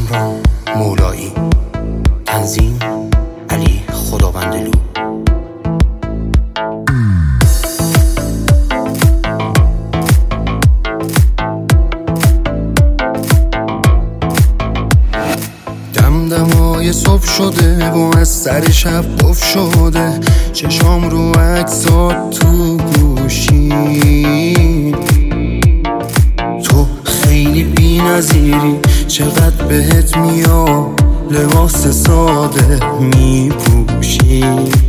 سهران مولایی. تنظیم علی خداوندلو. دمدمای صبح شده و از سر شب قفل شده، چشام رو عکسات تو گوشی. تو خیلی بی نظیری، چقدر بهت میاد لباس ساده میپوشی.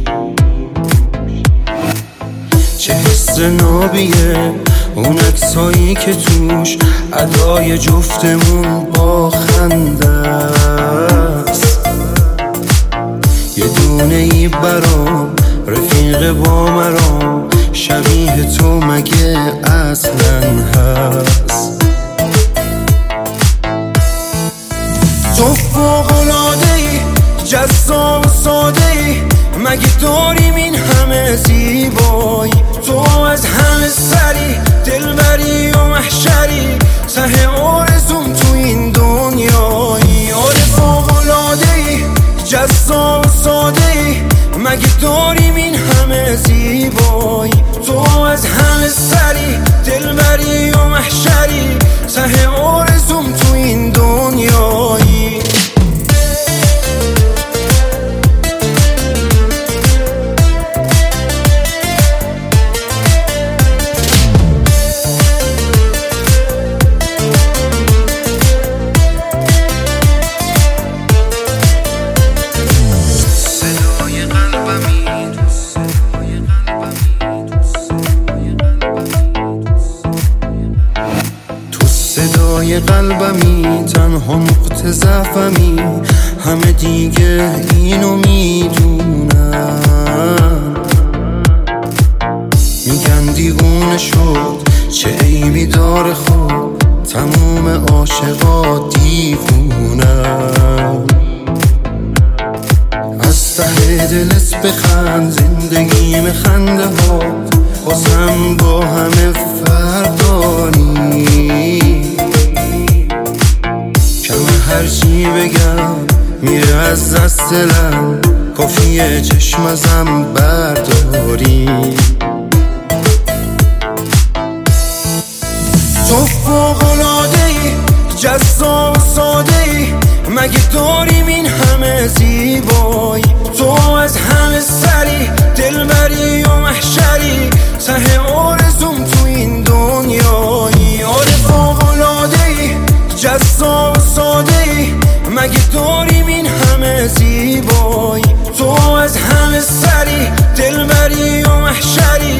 چه حس نابیه اون عکسایی که توش ادای جفتمون با خنده است. یه دونه ای برام رفیق با مرام، شبیه تو مگه اصلا هست؟ تو فوق‌العاده‌ای، جذاب و ساده‌ای، مگه داریم این همه زیبایی؟ تو از همه سری، دلبری و محشری، ته آرزوم تو این دنیایی. آره فوق‌العاده‌ای، جذاب و ساده‌ای، مگه داریم این همه زیبایی؟ تو از همه سری، دلبری و محشری، ته آرزوم تو این دنیایی. صدای قلبمی، تنها نقطه ضعفمی، همه دیگه اینو میدونن. میگن دیوونه شد، چه عیبی داره خود، تموم عاشقا دیوونن. از ته دلت بخند، زندگیم خنده ها بازم با همه فردانی. هرچی بگم میره از دست دلم، کافیه چشم ازم برداری. تو فوق‌العاده‌ای، جذاب و ساده‌ای، مگه داریم این همه زیبایی؟ تو از همه سری، دلبری و محشری، ته آرزوم تو این دنیایی. آره فوق‌العاده‌ای، جذاب و ساده‌ای، مگه داریم این همه زیبایی؟ تو از همه سری، دلبری و محشری،